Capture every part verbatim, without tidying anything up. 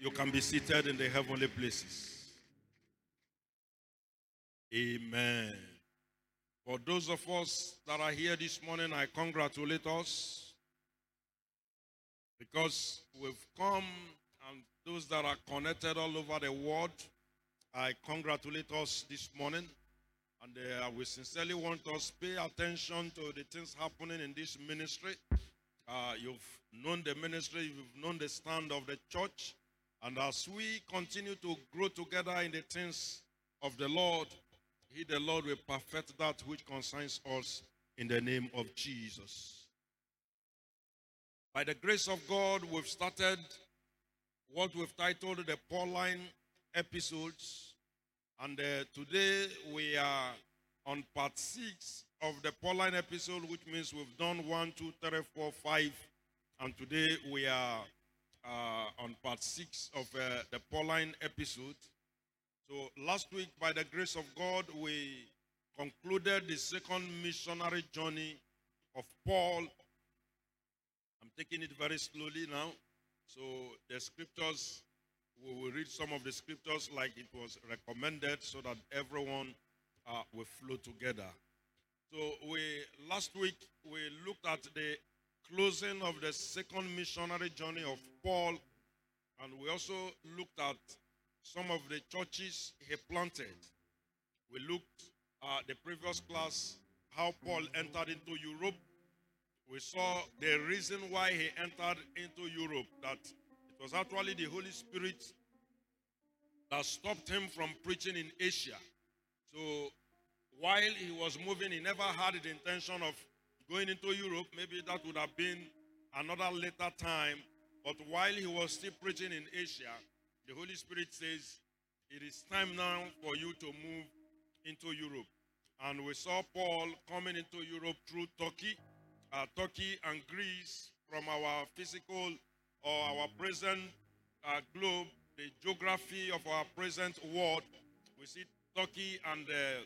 You can be seated in the heavenly places. Amen. For those of us that are here this morning, I congratulate us because we've come, and those that are connected all over the world, I congratulate us this morning. And uh, we sincerely want us to pay attention to the things happening in this ministry. Uh, you've known the ministry, you've known the stand of the church. And as we continue to grow together in the things of the Lord, He, the Lord, will perfect that which concerns us in the name of Jesus. By the grace of God, we've started what we've titled the Pauline episodes. And uh, today we are on part six of the Pauline episode, which means we've done one, two, three, four, five. And today we are uh, on part six of uh, the Pauline episode. So last week, by the grace of God, we concluded the second missionary journey of Paul. I'm taking it very slowly now. So the scriptures, we will read some of the scriptures like it was recommended so that everyone uh, will flow together. So we last week, we looked at the closing of the second missionary journey of Paul, and we also looked at some of the churches he planted. We looked at the previous class, how Paul entered into Europe. We saw the reason why he entered into Europe, that it was actually the Holy Spirit that stopped him from preaching in Asia. So while he was moving, he never had the intention of going into Europe. Maybe that would have been another later time. But while he was still preaching in Asia, the Holy Spirit says, it is time now for you to move into Europe. And we saw Paul coming into Europe through Turkey, uh, Turkey and Greece, from our physical or our present uh, globe, the geography of our present world. We see Turkey and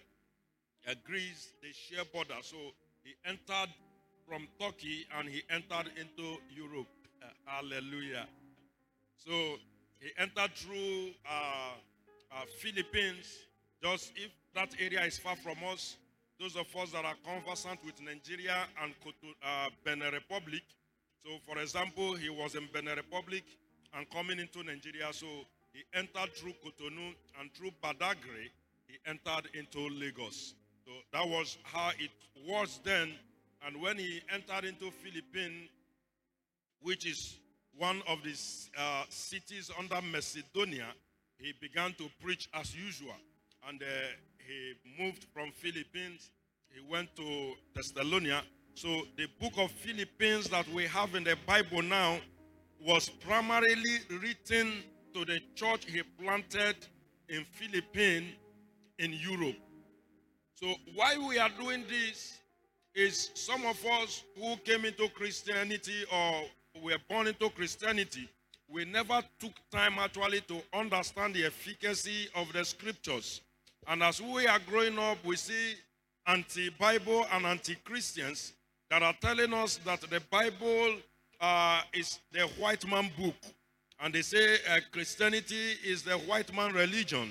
uh, uh, Greece, they share border. So he entered from Turkey and he entered into Europe. Uh, hallelujah. So he entered through uh, uh, Philippines. Just if that area is far from us, those of us that are conversant with Nigeria and uh, Benin Republic. So for example, he was in Benin Republic and coming into Nigeria. So he entered through Cotonou, and through Badagry, he entered into Lagos. So that was how it was then. And when he entered into Philippines, which is one of the uh, cities under Macedonia, he began to preach as usual. And uh, he moved from Philippines, he went to Thessalonica. So the book of Philippines that we have in the Bible now was primarily written to the church he planted in Philippines in Europe. So why we are doing this is some of us who came into Christianity or were born into Christianity, we never took time actually to understand the efficacy of the scriptures. And as we are growing up, we see anti-Bible and anti-Christians that are telling us that the Bible uh, is the white man book. And they say uh, Christianity is the white man religion.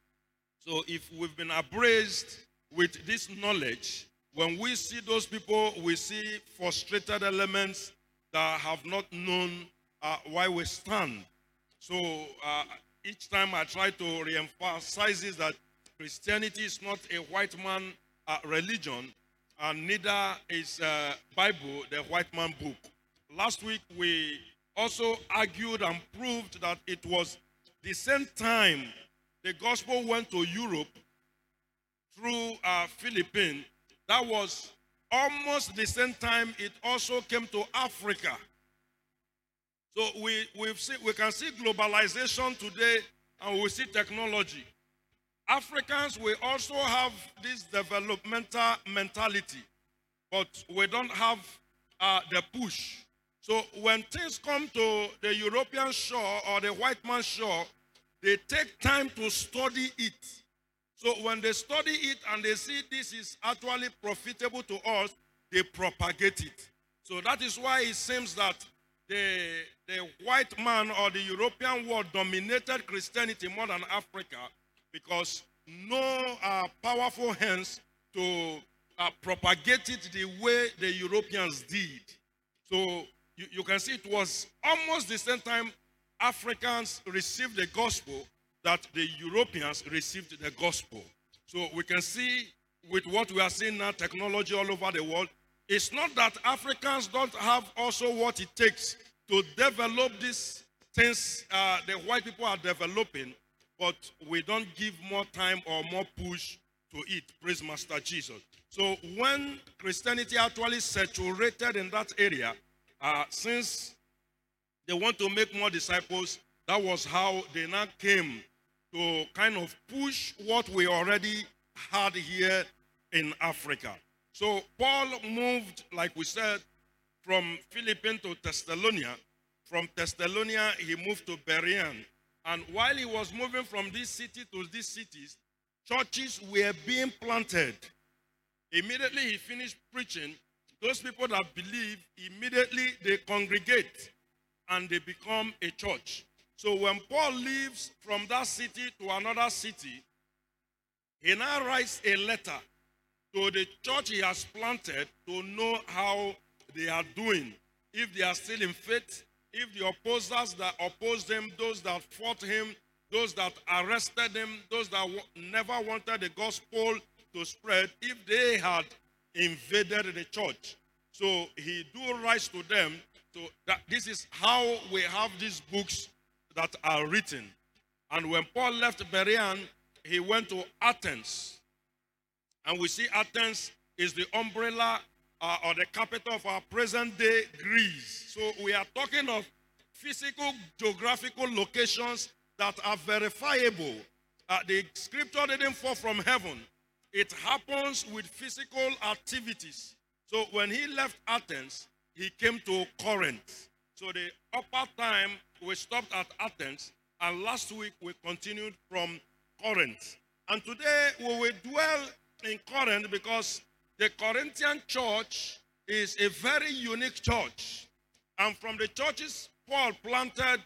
So if we've been abrazed with this knowledge, when we see those people, we see frustrated elements that have not known uh, why we stand. So uh, each time I try to re-emphasize is that Christianity is not a white man uh, religion, and neither is uh, Bible the white man book. Last week we also argued and proved that it was the same time the gospel went to Europe through uh, Philippines. That was almost the same time it also came to Africa. So we, we've see, we can see globalization today, and we see technology. Africans, we also have this developmental mentality, but we don't have uh, the push. So when things come to the European shore or the white man's shore, they take time to study it. So when they study it and they see this is actually profitable to us, they propagate it. So that is why it seems that the, the white man or the European world dominated Christianity more than Africa because no uh, powerful hands to uh, propagate it the way the Europeans did. So you, you can see it was almost the same time Africans received the gospel that the Europeans received the gospel. So we can see with what we are seeing now, technology all over the world, it's not that Africans don't have also what it takes to develop these things uh, the white people are developing, but we don't give more time or more push to it. Praise Master Jesus. So when Christianity actually saturated in that area, uh, since they want to make more disciples, that was how they now came to kind of push what we already had here in Africa. So Paul moved, like we said, from Philippines to Thessalonica. From Thessalonica, he moved to Berean. And while he was moving from this city to these cities, churches were being planted. Immediately he finished preaching, those people that believe, immediately they congregate and they become a church. So when Paul leaves from that city to another city, he now writes a letter to the church he has planted to know how they are doing, if they are still in faith, if the opposers that opposed him, those that fought him, those that arrested him, those that never wanted the gospel to spread, if they had invaded the church. So he do write to them. So that this is how we have these books that are written. And when Paul left Berean, he went to Athens. And we see Athens is the umbrella uh, or the capital of our present-day Greece. So we are talking of physical, geographical locations that are verifiable. Uh, the scripture didn't fall from heaven. It happens with physical activities. So when he left Athens, he came to Corinth. So the upper time, we stopped at Athens, and last week we continued from Corinth. And today we will dwell in Corinth because the Corinthian church is a very unique church. And from the churches Paul planted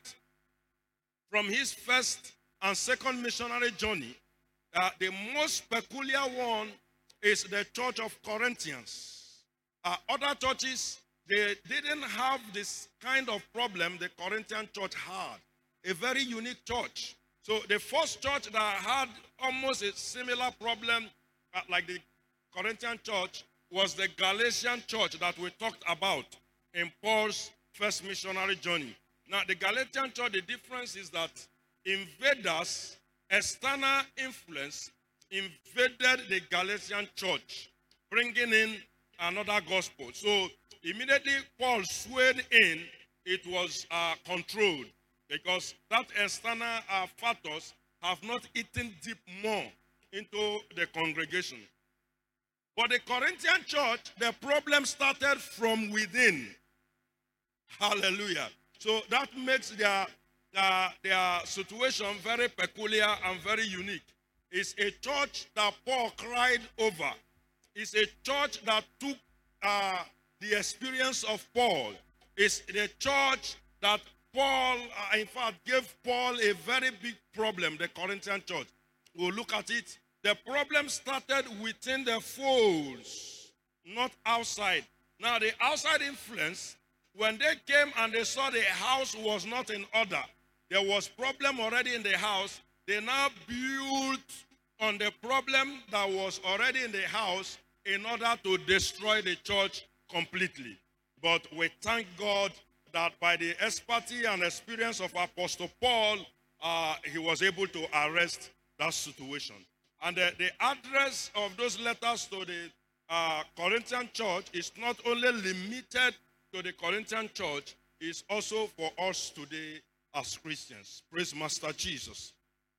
from his first and second missionary journey, uh, the most peculiar one is the church of Corinthians. Uh, other churches, they didn't have this kind of problem the Corinthian church had. A very unique church. So the first church that had almost a similar problem uh, like the Corinthian church was the Galatian church that we talked about in Paul's first missionary journey. Now, the Galatian church, the difference is that invaders, external influence, invaded the Galatian church, bringing in another gospel. So, immediately Paul swayed in, it was uh, controlled because that external uh, factors have not eaten deep more into the congregation. But the Corinthian church, the problem started from within. Hallelujah. So that makes their, uh, their situation very peculiar and very unique. It's a church that Paul cried over. It's a church that took uh, the experience of Paul. It's the church that Paul, uh, in fact, gave Paul a very big problem, the Corinthian church. We'll look at it. The problem started within the folds, not outside. Now, the outside influence, when they came and they saw the house was not in order, there was problem already in the house, they now built on the problem that was already in the house in order to destroy the church completely. But we thank God that by the expertise and experience of Apostle Paul, uh, he was able to arrest that situation. And the, the address of those letters to the uh, Corinthian church is not only limited to the Corinthian church, it's also for us today as Christians. Praise Master Jesus.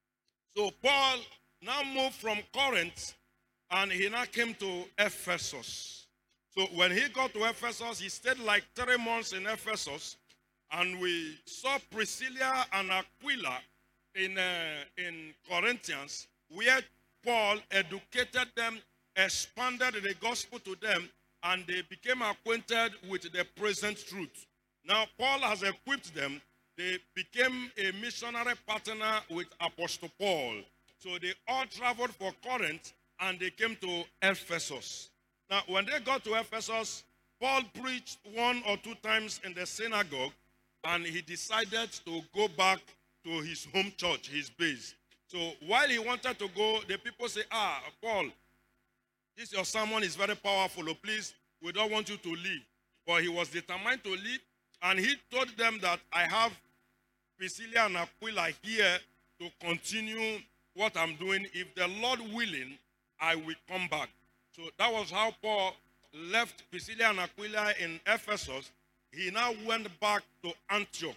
So Paul now moved from Corinth and he now came to Ephesus. So when he got to Ephesus, he stayed like three months in Ephesus, and we saw Priscilla and Aquila in, uh, in Corinthians, where Paul educated them, expanded the gospel to them, and they became acquainted with the present truth. Now, Paul has equipped them. They became a missionary partner with Apostle Paul. So they all traveled for Corinth and they came to Ephesus. Now, when they got to Ephesus, Paul preached one or two times in the synagogue and he decided to go back to his home church, his base. So while he wanted to go, the people say, ah, Paul, this your sermon is very powerful. Oh, please, we don't want you to leave. But he was determined to leave. And he told them that I have Priscilla and Aquila here to continue what I'm doing. If the Lord willing, I will come back. So that was how Paul left Priscilla and Aquila in Ephesus. He now went back to Antioch.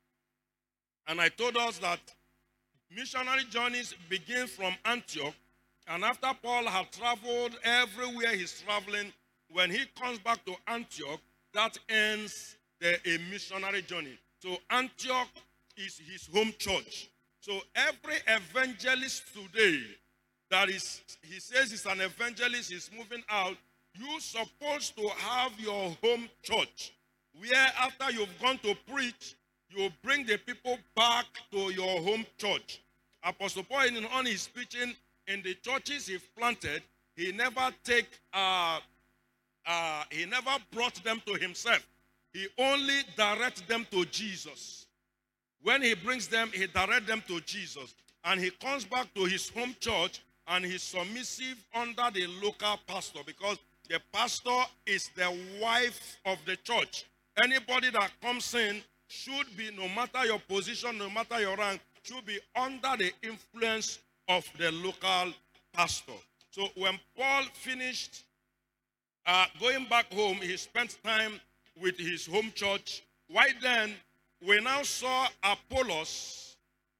And I told us that missionary journeys begin from Antioch. And after Paul had traveled everywhere he's traveling, when he comes back to Antioch, that ends the a missionary journey. So Antioch is his home church. So every evangelist today that is, he says he's an evangelist, he's moving out, you're supposed to have your home church, where after you've gone to preach, you bring the people back to your home church. Apostle Paul, in on his preaching in the churches he planted, he never take, uh, uh, he never brought them to himself. He only directs them to Jesus. When he brings them, he directs them to Jesus. And he comes back to his home church and he's submissive under the local pastor, because the pastor is the wife of the church. Anybody that comes in should be, no matter your position, no matter your rank, should be under the influence of the local pastor. So when Paul finished uh, going back home, he spent time with his home church. Why then, we now saw Apollos.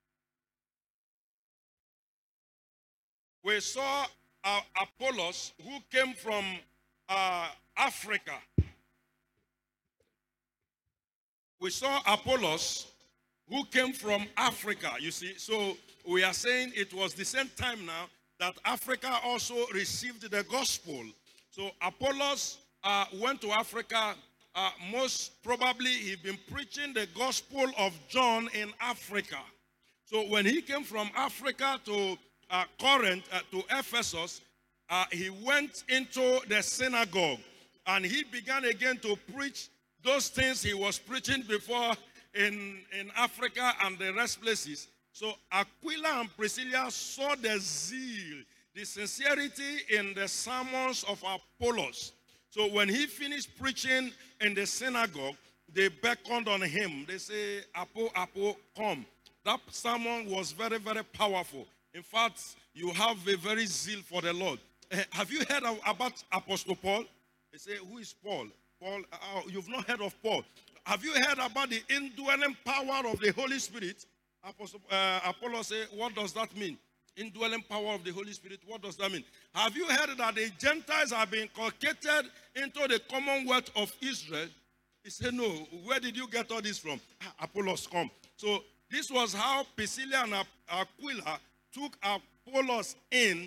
We saw uh, Apollos, who came from uh, Africa. We saw Apollos, who came from Africa, you see. So we are saying it was the same time now that Africa also received the gospel. So Apollos uh, went to Africa. Uh, most probably he'd been preaching the gospel of John in Africa. So when he came from Africa to uh, Corinth, uh, to Ephesus, uh, he went into the synagogue and he began again to preach those things he was preaching before in, in Africa and the rest places. So Aquila and Priscilla saw the zeal, the sincerity in the sermons of Apollos. So when he finished preaching in the synagogue, they beckoned on him. They say, Apo, Apo, come. That sermon was very, very powerful. In fact, you have a very zeal for the Lord. Uh, have you heard of, about Apostle Paul? They say, who is Paul? Paul, uh, you've not heard of Paul. Have you heard about the indwelling power of the Holy Spirit? Apostle, uh, Apollo said, what does that mean? Indwelling power of the Holy Spirit, what does that mean? Have you heard that the Gentiles have been inculcated into the commonwealth of Israel? He said, no. Where did you get all this from? Ah, Apollos come. So this was how Priscilla and Aquila took Apollos in,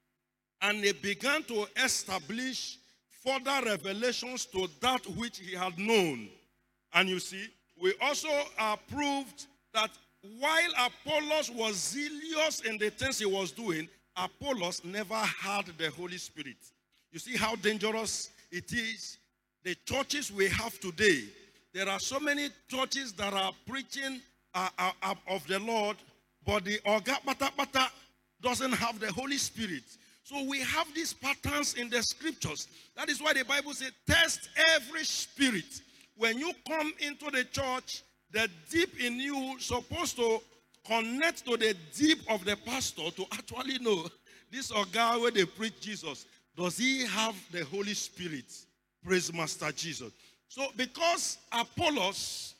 and they began to establish further revelations to that which he had known. And you see, we also uh, proved that while Apollos was zealous in the things he was doing, Apollos never had the Holy Spirit. You see how dangerous it is? The churches we have today, there are so many churches that are preaching uh, uh, uh, of the Lord, but the Oga Pata Pata doesn't have the Holy Spirit. So we have these patterns in the scriptures. That is why the Bible says, test every spirit. When you come into the church, the deep in you supposed to connect to the deep of the pastor to actually know this guy where they preach Jesus. Does he have the Holy Spirit? Praise Master Jesus. So because Apollos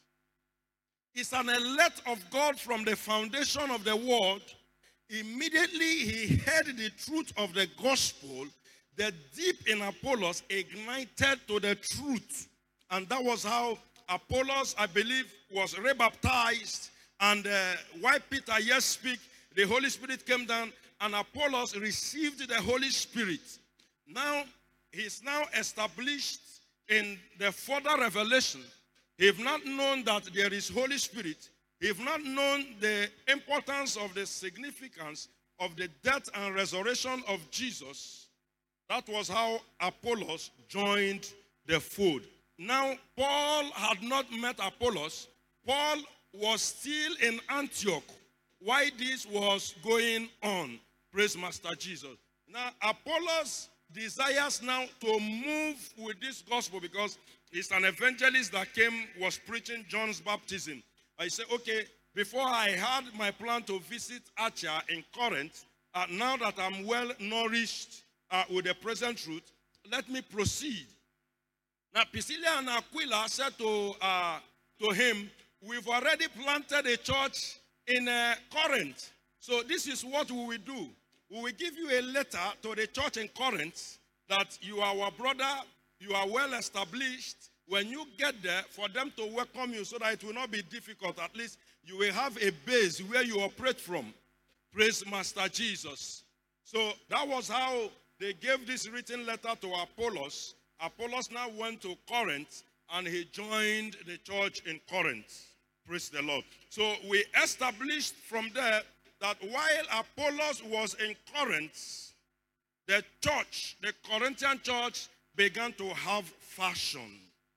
is an elect of God from the foundation of the world, immediately he heard the truth of the gospel. The deep in Apollos ignited to the truth. And that was how Apollos, I believe, was rebaptized. And uh, while Peter yet speak, the Holy Spirit came down, and Apollos received the Holy Spirit. Now, he's now established in the further revelation. He've not known that there is Holy Spirit. He've not known the importance of the significance of the death and resurrection of Jesus. That was how Apollos joined the fold. Now, Paul had not met Apollos. Paul was still in Antioch. Why this was going on? Praise Master Jesus. Now, Apollos desires now to move with this gospel because he's an evangelist that came, was preaching John's baptism. I said, okay, before I had my plan to visit Achaia in Corinth, uh, now that I'm well nourished uh, with the present truth, let me proceed. Now, Priscilla and Aquila said to, uh, to him, we've already planted a church in uh, Corinth. So this is what we will do. We will give you a letter to the church in Corinth that you are our brother, you are well established. When you get there, for them to welcome you so that it will not be difficult, at least you will have a base where you operate from. Praise Master Jesus. So that was how they gave this written letter to Apollos. Apollos now went to Corinth and he joined the church in Corinth. Praise the Lord. So we established from there that while Apollos was in Corinth, the church, the Corinthian church, began to have fashion.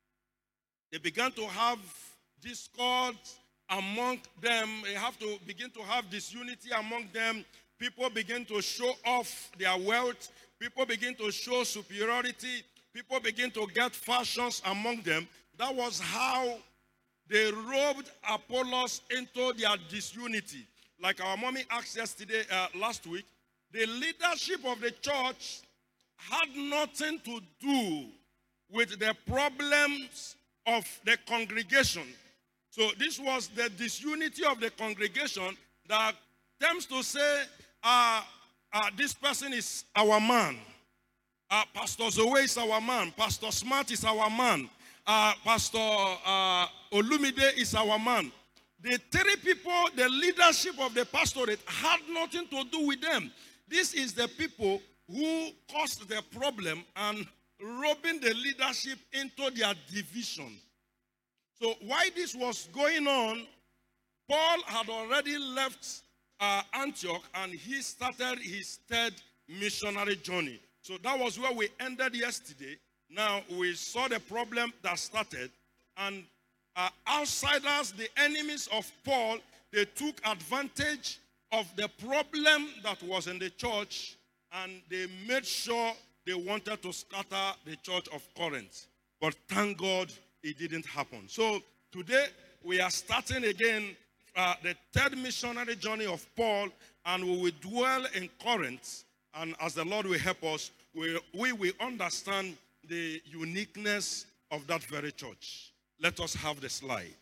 They began to have discord among them. They have to begin to have disunity among them. People begin to show off their wealth. People begin to show superiority. People begin to get fashions among them. That was how they roped Apollos into their disunity. Like our mommy asked yesterday, uh, last week, the leadership of the church had nothing to do with the problems of the congregation. So this was the disunity of the congregation that attempts to say, uh, uh, this person is our man. Uh, Pastor Zoe is our man. Pastor Smart is our man. Uh, Pastor uh, Olumide is our man. The three people, the leadership of the pastorate had nothing to do with them. This is the people who caused the problem and robbing the leadership into their division. So while this was going on, Paul had already left uh, Antioch and he started his third missionary journey. So that was where we ended yesterday. Now we saw the problem that started, and uh, outsiders, the enemies of Paul, they took advantage of the problem that was in the church, and they made sure they wanted to scatter the church of Corinth. But thank God it didn't happen. So today we are starting again uh, the third missionary journey of Paul, and we will dwell in Corinth. And as the Lord will help us, we, we will understand the uniqueness of that very church. Let us have the slide.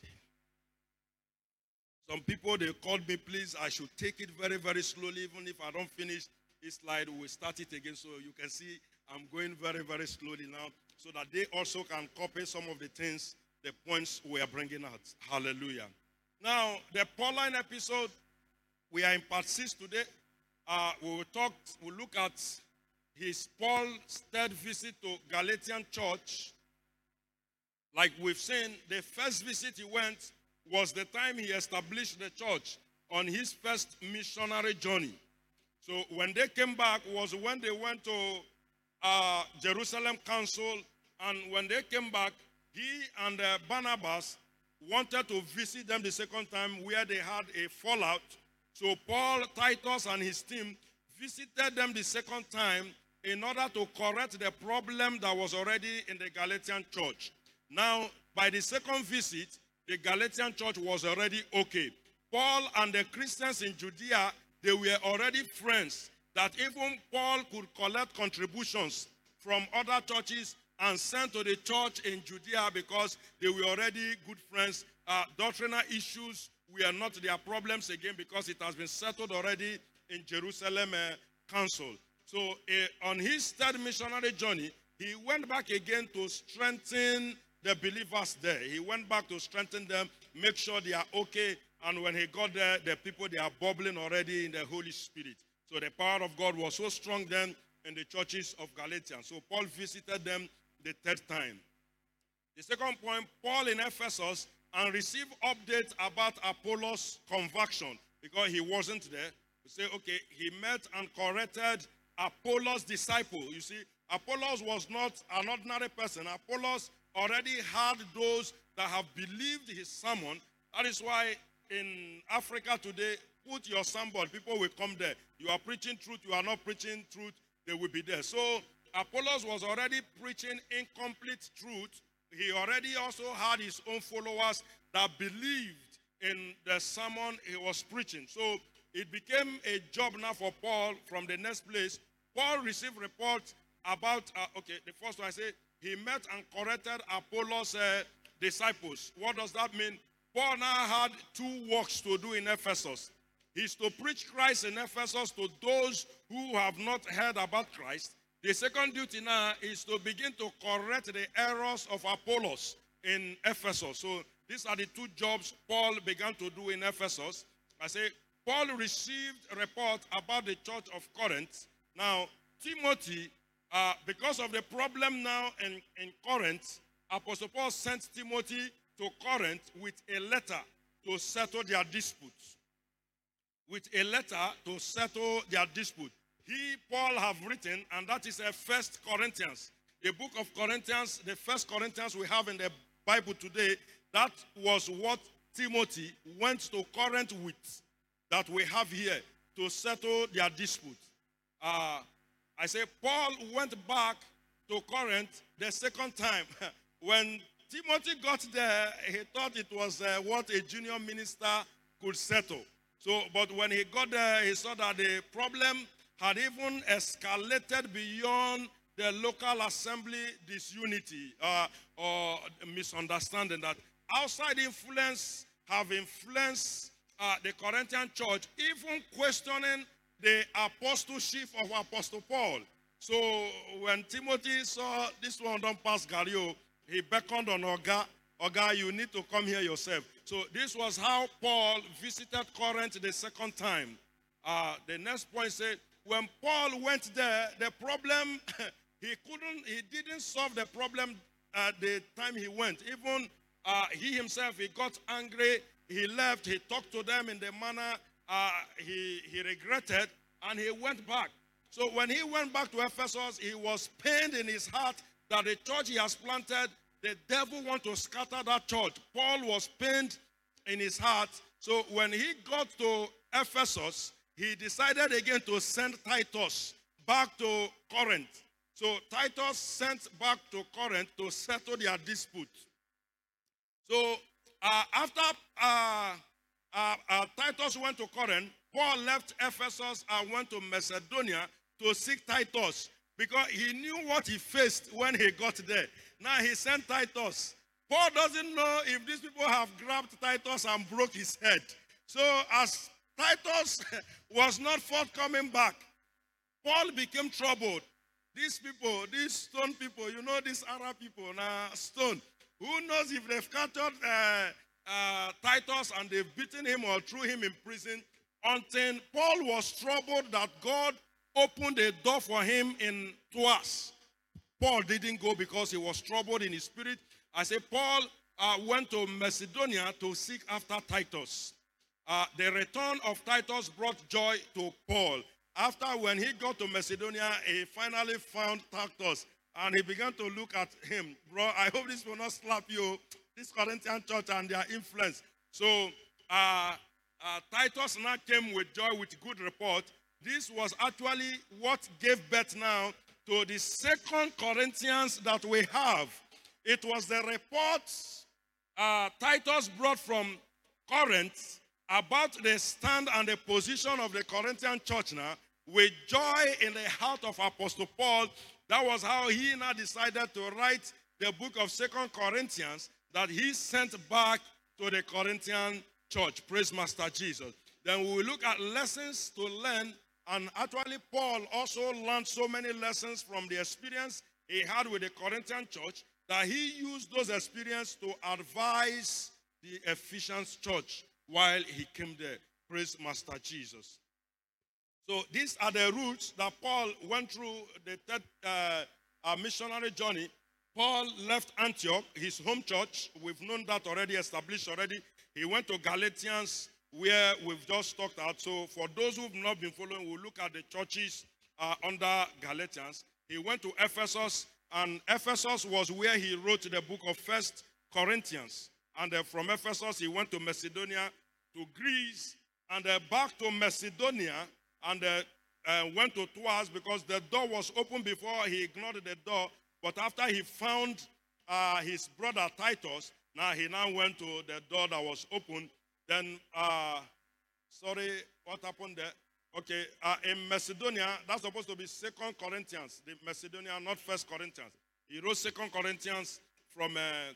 Some people, they called me, please, I should take it very, very slowly. Even if I don't finish this slide, we'll start it again. So you can see I'm going very, very slowly now, so that they also can copy some of the things, the points we are bringing out. Hallelujah. Now, the Pauline episode, we are in part six today. Uh, we will talk, we'll look at his Paul's third visit to Galatian church. Like we've seen, the first visit he went was the time he established the church on his first missionary journey. So when they came back was when they went to uh, Jerusalem Council, and when they came back, he and uh, Barnabas wanted to visit them the second time where they had a fallout. So Paul, Titus, and his team visited them the second time in order to correct the problem that was already in the Galatian church. Now, by the second visit, the Galatian church was already okay. Paul and the Christians in Judea, they were already friends, that even Paul could collect contributions from other churches and send to the church in Judea because they were already good friends. Uh, doctrinal issues were not their problems again because it has been settled already in Jerusalem uh, Council. So uh, on his third missionary journey, he went back again to strengthen the believers there. He went back to strengthen them, make sure they are okay. And when he got there, the people, they are bubbling already in the Holy Spirit. So the power of God was so strong then in the churches of Galatia. So Paul visited them the third time. The second point, Paul in Ephesus and receive updates about Apollos' conversion because he wasn't there. We say, okay, he met and corrected Apollos' disciple. You see, Apollos was not an ordinary person. Apollos already had those that have believed his sermon. That is why in Africa today, put your signboard, people will come there. You are preaching truth, you are not preaching truth, they will be there. So Apollos was already preaching incomplete truth. He already also had his own followers that believed in the sermon he was preaching. So it became a job now for Paul from the next place. Paul received reports about, uh, okay, the first one I say, he met and corrected Apollos' uh, disciples. What does that mean? Paul now had two works to do in Ephesus. He's to preach Christ in Ephesus to those who have not heard about Christ. The second duty now is to begin to correct the errors of Apollos in Ephesus. So these are the two jobs Paul began to do in Ephesus. I say, Paul received a report about the church of Corinth. Now, Timothy, uh, because of the problem now in, in Corinth, Apostle Paul sent Timothy to Corinth with a letter to settle their disputes. With a letter to settle their dispute. He, Paul, have written, and that is a First Corinthians. The book of Corinthians, the First Corinthians we have in the Bible today, that was what Timothy went to Corinth with, that we have here, to settle their dispute. Uh, I say Paul went back to Corinth the second time. When Timothy got there, he thought it was uh, what a junior minister could settle. So, but when he got there, he saw that the problem had even escalated beyond the local assembly disunity uh, or misunderstanding, that outside influence have influenced uh, the Corinthian church, even questioning the apostleship of Apostle Paul. So when Timothy saw this one don't pass Gario, he beckoned on Oga. Oga, you need to come here yourself. So this was how Paul visited Corinth the second time. Uh, the next point said, when Paul went there, the problem, he couldn't, he didn't solve the problem at the time he went. Even uh, he himself, he got angry, he left, he talked to them in the manner uh, he, he regretted, and he went back. So when he went back to Ephesus, he was pained in his heart that the church he has planted, the devil want to scatter that church. Paul was pained in his heart. So when he got to Ephesus, he decided again to send Titus back to Corinth. So Titus sent back to Corinth to settle their dispute. So uh, after uh, uh, uh, Titus went to Corinth, Paul left Ephesus and went to Macedonia to seek Titus because he knew what he faced when he got there. Now he sent Titus. Paul doesn't know if these people have grabbed Titus and broke his head. So as Titus was not forthcoming back, Paul became troubled. These people, these stone people, you know these Arab people, now stone. Who knows if they've captured uh, uh, Titus and they've beaten him or threw him in prison, until Paul was troubled that God opened a door for him in Troas. Paul didn't go because he was troubled in his spirit. I say Paul uh, went to Macedonia to seek after Titus. Uh, the return of Titus brought joy to Paul. After when he got to Macedonia, he finally found Titus. And he began to look at him. Bro, I hope this will not slap you. This Corinthian church and their influence. So, uh, uh, Titus now came with joy, with good report. This was actually what gave birth now to the second Corinthians that we have. It was the report uh, Titus brought from Corinth about the stand and the position of the Corinthian church now, with joy in the heart of Apostle Paul. That was how he now decided to write the book of Second Corinthians that he sent back to the Corinthian church. Praise Master Jesus. Then we will look at lessons to learn. And actually, Paul also learned so many lessons from the experience he had with the Corinthian church that he used those experiences to advise the Ephesians church while he came there. Praise Master Jesus. So these are the routes that Paul went through the third uh, uh, missionary journey. Paul left Antioch, his home church. We've known that already, established already. He went to Galatians, where we've just talked about. So for those who've not been following, we'll look at the churches uh, under Galatians. He went to Ephesus, and Ephesus was where he wrote the book of First Corinthians. And uh, from Ephesus, he went to Macedonia, to Greece, and uh, back to Macedonia, and uh, uh, went to Troas because the door was open before. He ignored the door. But after he found uh, his brother Titus, now he now went to the door that was open. Then, uh, sorry, what happened there? Okay, uh, in Macedonia, that's supposed to be Second Corinthians. The Macedonia, not First Corinthians. He wrote Second Corinthians from,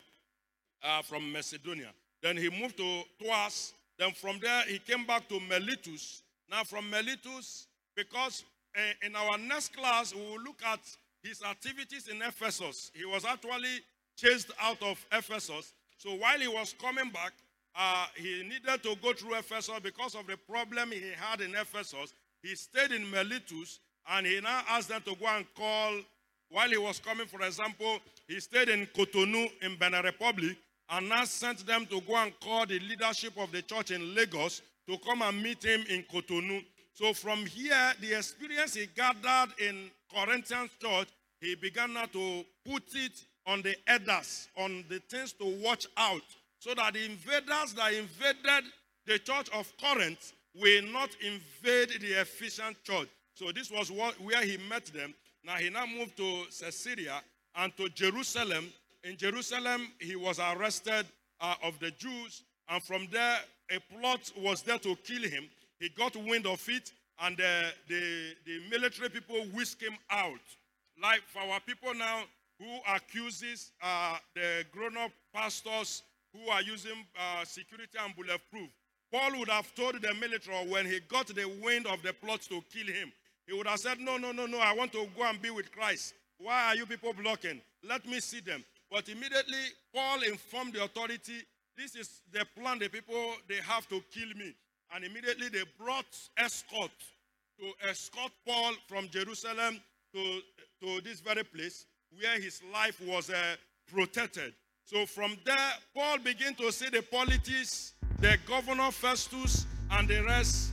uh, uh, from Macedonia. Then he moved to Troas. Then from there, he came back to Miletus. Now from Miletus, because uh, in our next class, we will look at his activities in Ephesus. He was actually chased out of Ephesus. So while he was coming back, uh, he needed to go through Ephesus because of the problem he had in Ephesus. He stayed in Miletus, and he now asked them to go and call. While he was coming, for example, he stayed in Cotonou in Benin Republic, and now sent them to go and call the leadership of the church in Lagos to come and meet him in Cotonou. So from here, the experience he gathered in Corinthian church, he began now to put it on the elders, on the things to watch out, so that the invaders that invaded the church of Corinth will not invade the Ephesian church. So this was what, where he met them. Now he now moved to Caesarea and to Jerusalem. In Jerusalem, he was arrested uh, of the Jews, and from there, a plot was there to kill him. He got wind of it, and uh, the, the military people whisked him out. Like for our people now who accuses uh, the grown-up pastors who are using uh, security and bulletproof, Paul would have told the military when he got the wind of the plot to kill him, he would have said, no, no, no, no, I want to go and be with Christ. Why are you people blocking? Let me see them. But immediately, Paul informed the authority, this is the plan the people, they have to kill me. And immediately they brought escort to escort Paul from Jerusalem to, to this very place where his life was uh, protected. So from there, Paul began to see the politics, the governor Festus, and the rest.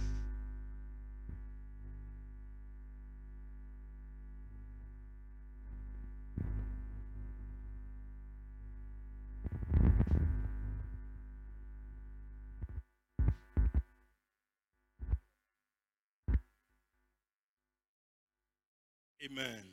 Amen.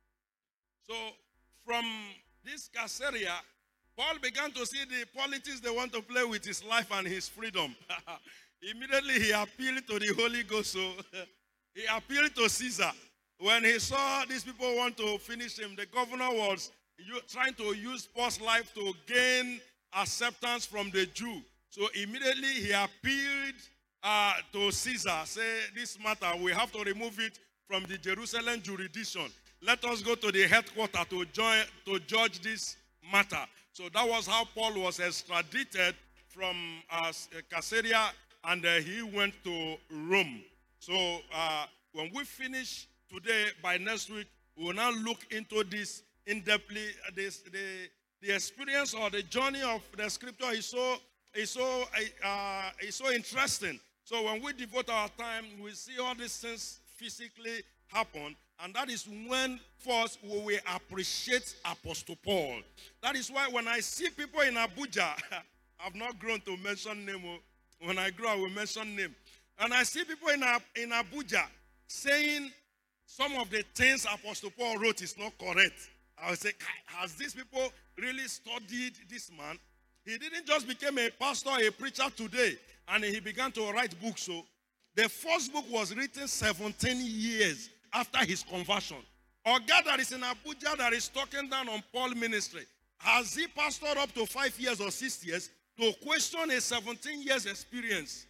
So from this Caesarea, Paul began to see the politics they want to play with his life and his freedom. Immediately he appealed to the Holy Ghost. So he appealed to Caesar. When he saw these people want to finish him, the governor was trying to use Paul's life to gain acceptance from the Jew. So immediately he appealed uh, to Caesar, say, this matter, we have to remove it from the Jerusalem jurisdiction. Let us go to the headquarters to join to judge this matter. So that was how Paul was extradited from uh, Caesarea, and uh, he went to Rome. So uh, when we finish today, by next week, we will now look into this in-depthly. This, the, the experience or the journey of the scripture is so, is so, uh, is so interesting. So when we devote our time, we see all these things physically happen, and that is when first we will appreciate Apostle Paul. That is why when I see people in Abuja, I've not grown to mention name. When I grow, I will mention name. And I see people in, in Abuja saying some of the things Apostle Paul wrote is not correct. I will say, has these people really studied this man? He didn't just become a pastor, a preacher today, and he began to write books. So the first book was written seventeen years after his conversion. Oga that is in Abuja that is talking down on Paul ministry, has he pastored up to five years or six years to question a seventeen years experience?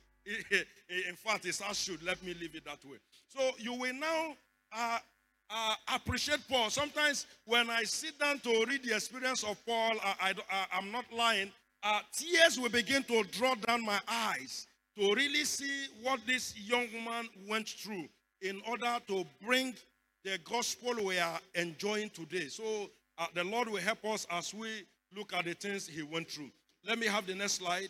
In fact, it's as should. Let me leave it that way. So you will now uh, uh, appreciate Paul. Sometimes when I sit down to read the experience of Paul, I, I, I'm not lying, uh, tears will begin to draw down my eyes to really see what this young man went through in order to bring the gospel we are enjoying today. So uh, the Lord will help us as we look at the things he went through. Let me have the next slide.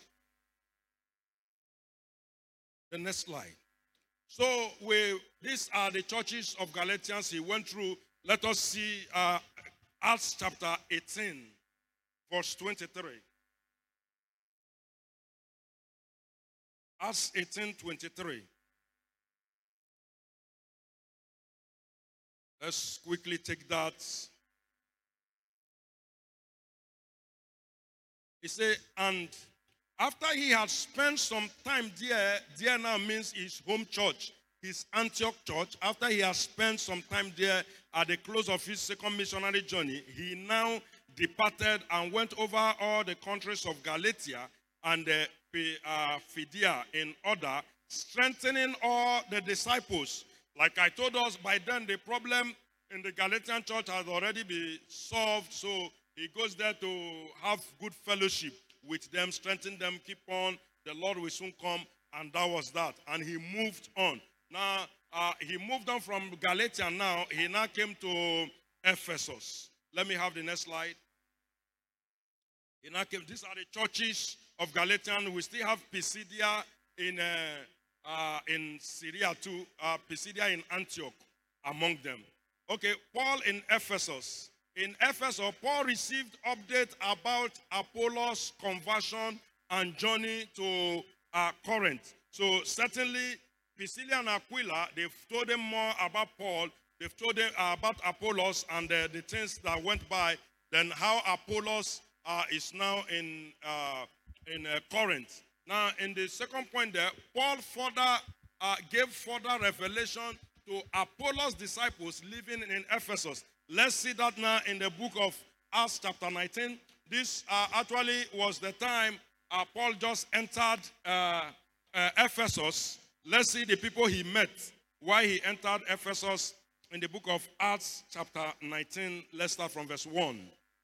The next slide. So we, these are the churches of Galatians he went through. Let us see uh, Acts chapter eighteen, verse twenty-three. Acts eighteen, twenty-three. Let's quickly take that. He said, and after he had spent some time there, there now means his home church, his Antioch church. After he had spent some time there at the close of his second missionary journey, he now departed and went over all the countries of Galatia and the uh, Phrygia in order, strengthening all the disciples. Like I told us, by then the problem in the Galatian church has already been solved, so he goes there to have good fellowship with them, strengthen them, keep on. The Lord will soon come, and that was that. And he moved on. Now, uh, he moved on from Galatia now. He now came to Ephesus. Let me have the next slide. He now came. These are the churches of Galatian. We still have Pisidia in, uh, uh, in Syria too. Uh, Pisidia in Antioch among them. Okay, Paul in Ephesus. In Ephesus, Paul received update about Apollos' conversion and journey to uh, Corinth. So certainly, Priscilla and Aquila, they've told him more about Paul. They've told him uh, about Apollos and uh, the things that went by. Then how Apollos uh, is now in uh, in uh, Corinth. Now, in the second point there, Paul further uh, gave further revelation to Apollos' disciples living in Ephesus. Let's see that now in the book of Acts chapter nineteen. This uh, actually was the time uh, Paul just entered uh, uh, Ephesus. Let's see the people he met while he entered Ephesus in the book of Acts chapter nineteen. Let's start from verse one.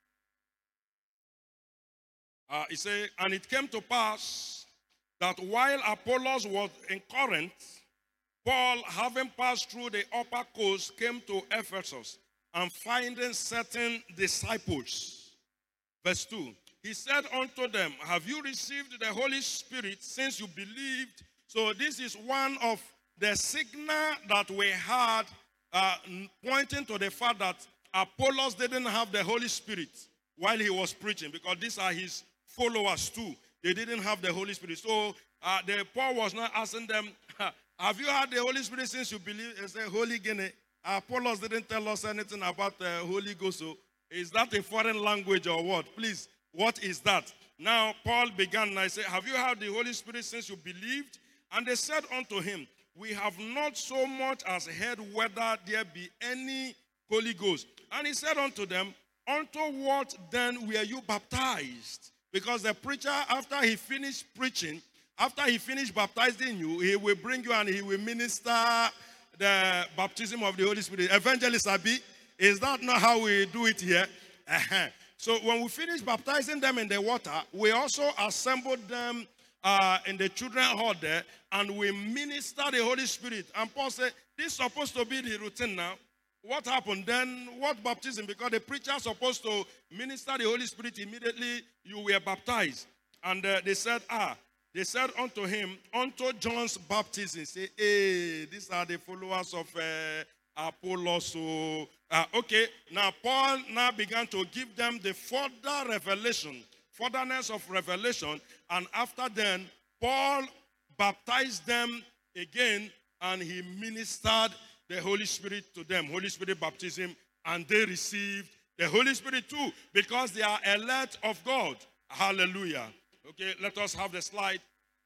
Uh, he said, and it came to pass that while Apollos was in Corinth, Paul, having passed through the upper coast, came to Ephesus. And finding certain disciples. Verse two. He said unto them, have you received the Holy Spirit since you believed? So this is one of the signal that we had uh, pointing to the fact that Apollos didn't have the Holy Spirit while he was preaching, because these are his followers too. They didn't have the Holy Spirit. So uh, the Paul was not asking them, have you had the Holy Spirit since you believed? They said, Holy Guinea. Apollos didn't tell us anything about the Holy Ghost. So is that a foreign language or what? Please, what is that? Now, Paul began and I said, have you had the Holy Spirit since you believed? And they said unto him, we have not so much as heard whether there be any Holy Ghost. And he said unto them, unto what then were you baptized? Because the preacher, after he finished preaching, after he finished baptizing you, he will bring you and he will minister the baptism of the Holy Spirit. Evangelist Abi, is that not how we do it here? Uh-huh. So when we finish baptizing them in the water, we also assembled them uh, in the children's hall there, and we minister the Holy Spirit. And Paul said, this is supposed to be the routine now. What happened then? What baptism? Because the preacher is supposed to minister the Holy Spirit immediately you were baptized. And uh, they said, ah, They said unto him, unto John's baptism. Say, hey, these are the followers of uh, Apollos. So, uh, okay, now Paul now began to give them the further revelation, furtherness of revelation. And after then, Paul baptized them again, and he ministered the Holy Spirit to them, Holy Spirit baptism, and they received the Holy Spirit too, because they are elect of God. Hallelujah. Okay, let us have the slide.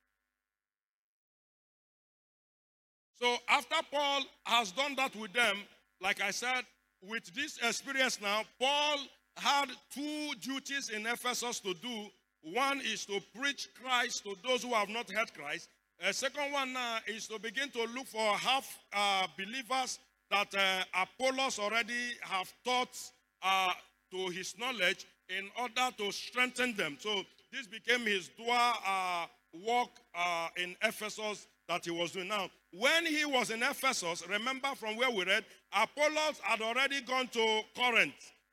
So after Paul has done that with them, like I said, with this experience now, Paul had two duties in Ephesus to do. One is to preach Christ to those who have not heard Christ. The second one now is to begin to look for half uh, believers that uh, Apollos already have taught uh, to his knowledge in order to strengthen them. So this became his dual uh, work uh, in Ephesus that he was doing. Now, when he was in Ephesus, remember from where we read, Apollos had already gone to Corinth.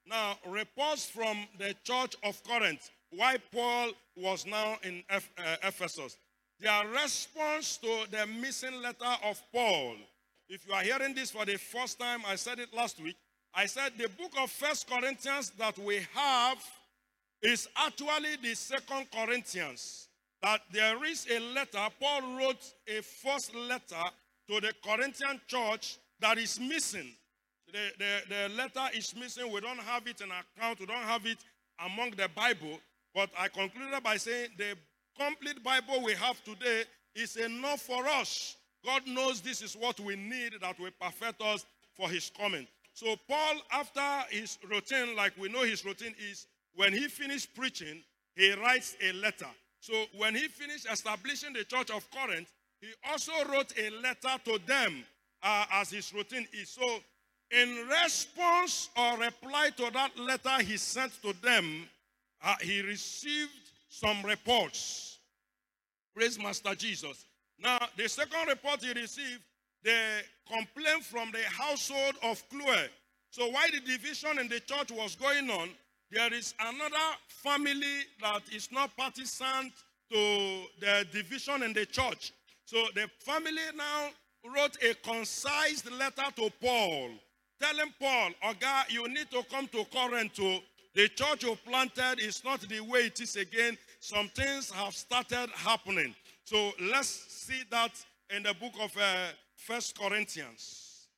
Now, reports from the church of Corinth, why Paul was now in Eph- uh, Ephesus. Their response to the missing letter of Paul. If you are hearing this for the first time, I said it last week. I said the book of First Corinthians that we have is actually the Second Corinthians. That there is a letter, Paul wrote a first letter to the Corinthian church that is missing. The, the, the letter is missing. We don't have it in account. We don't have it among the Bible. But I concluded by saying the complete Bible we have today is enough for us. God knows this is what we need that will perfect us for his coming. So Paul, after his routine, like we know his routine is, when he finished preaching, he writes a letter. So when he finished establishing the church of Corinth, he also wrote a letter to them uh, as his routine is. So in response or reply to that letter he sent to them, uh, he received some reports. Praise Master Jesus. Now, the second report he received, the complaint from the household of Chloe. So while the division in the church was going on, there is another family that is not partisan to the division in the church. So the family now wrote a concise letter to Paul, telling Paul, Oga, you need to come to Corinth. To the church you planted is not the way it is again. Some things have started happening. So let's see that in the book of uh, First Corinthians.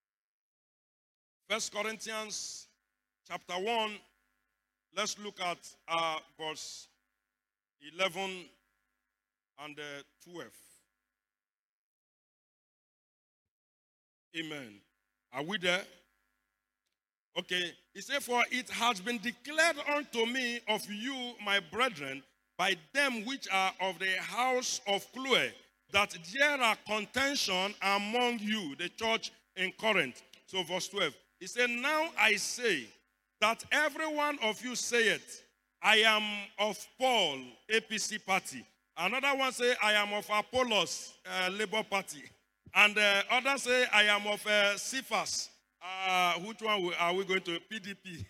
First Corinthians chapter one. Let's look at uh, verse eleven and uh, twelve. Amen. Are we there? Okay. He said, for it has been declared unto me of you, my brethren, by them which are of the house of Chloe, that there are contention among you, the church in Corinth. So verse twelve. He said, now I say that every one of you saith, I am of Paul, A P C party. Another one say, I am of Apollos, uh, Labour Party. And uh, others say, I am of uh, Cephas. Uh, which one are we going to? P D P.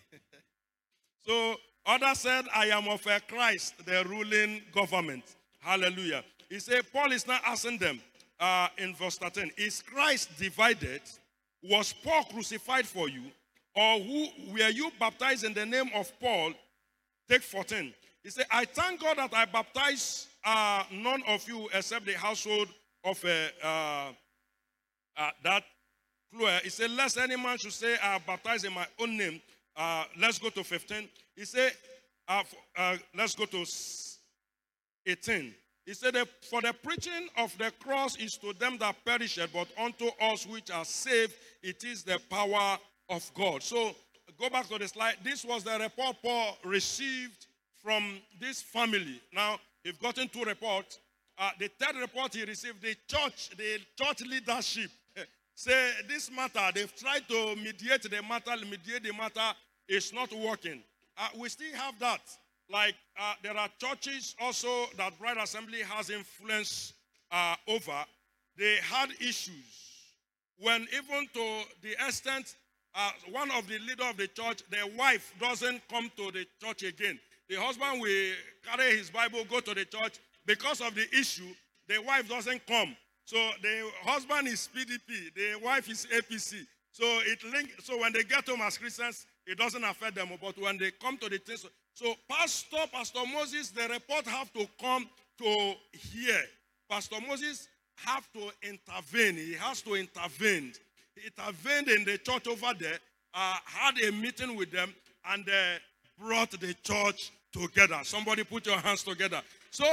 So others said, I am of uh, Christ, the ruling government. Hallelujah. He said, Paul is now asking them uh, in verse thirteen, is Christ divided? Was Paul crucified for you? Or who were you baptized in the name of Paul? Take fourteen. He said, I thank God that I baptize uh, none of you except the household of uh, uh, uh, that Chloe. He said, lest any man should say, I baptize in my own name. Uh, let's go to fifteen. He said, uh, uh, let's go to eighteen. He said, for the preaching of the cross is to them that perish, but unto us which are saved, it is the power of God. So, go back to the slide. This was the report Paul received from this family. Now, we've gotten two reports. Uh, the third report he received, the church, the church leadership say this matter, they've tried to mediate the matter, mediate the matter, it's not working. Uh, we still have that. Like, uh, there are churches also that Bride Assembly has influence uh, over. They had issues. When even to the extent, uh, one of the leader of the church, their wife doesn't come to the church again. The husband will carry his Bible, go to the church. Because of the issue, the wife doesn't come. So the husband is P D P, the wife is A P C. So it link. So when they get home as Christians, it doesn't affect them. But when they come to the things, so, so Pastor, Pastor Moses, the report have to come to here. Pastor Moses have to intervene. He has to intervene. He intervened in the church over there, uh, had a meeting with them, and uh, brought the church together. Somebody put your hands together. So